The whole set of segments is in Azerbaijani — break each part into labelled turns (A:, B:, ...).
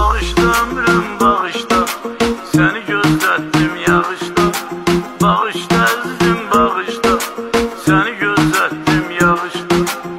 A: Bağışla ömrüm bağışla, seni gözlettim yağışta. Bağışla əzizim bağışla, seni gözlettim yağışta.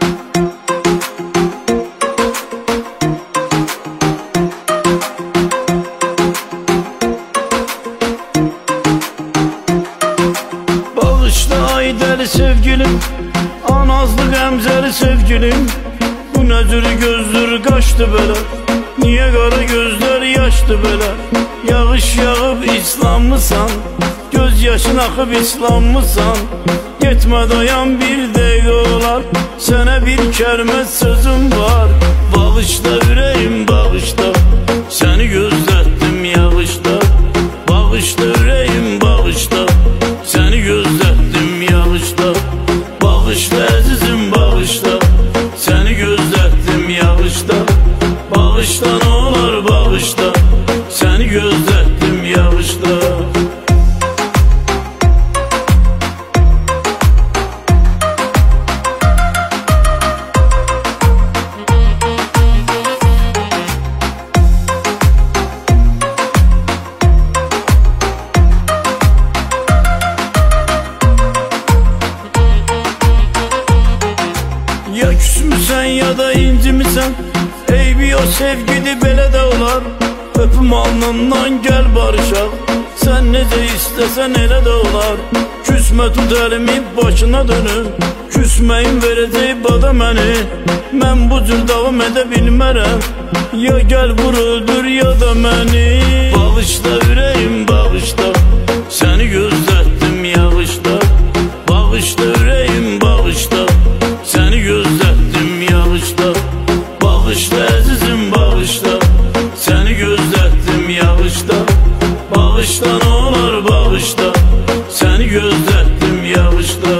A: Bağışla ay deli sevgilim, anazlı qəmzəli sevgilim. Bu nəcür gözdür qaçdı belə, niye qara gözler yaşdı belə? Yağış yağıb İslamlısan, göz yaşın axıb İslamlısan. Getmə dayan bir dəqiqə olar, sənə bir kəlmə sözüm var. Bağışla ürəyim bağışla, səni gözlətdim yağışda. Bağışla ürəyim bağışla, səni gözlətdim yağışda. Bağışla əzizim bağışla, səni gözlətdim yağışda. Bağışla ne olar bağışla, səni gözlətdim yağışda. Ya küsmüsən ya da incimisən, eybi o sevgili belə də olar. Öpüm alnından gəl barışaq, sən necə istəsən elə də olar. Küsmə tut əlimi başına dönüm, küsməyin verəcək bada məni. Mən bu cür davam edə bilmərəm, ya gəl vur öldür ya da məni. Bağışla ürəyim bağışla, səni gözlətdim yağışda. Bağışla ürəyim bağışla, səni gözlətdim yağışda. Bağışla əzizim bağışla, səni gözlətdim yağışda. Bağışla ne olar bağışla, səni gözlətdim yağışda.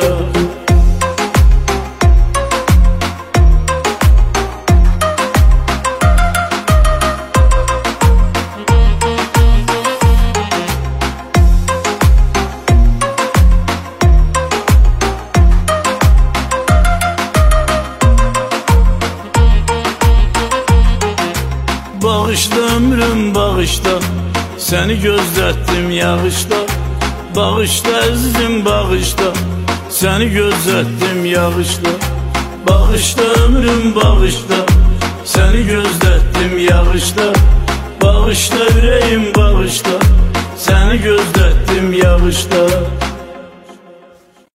A: Bağışla ömrüm bağışla, səni gözlətdim yağışda. Bağışla əzizim bağışla, səni gözlətdim yağışda. Bağışla ömrüm bağışla, səni gözlətdim yağışda. Bağışla ürəyim bağışla, səni gözlətdim yağışda.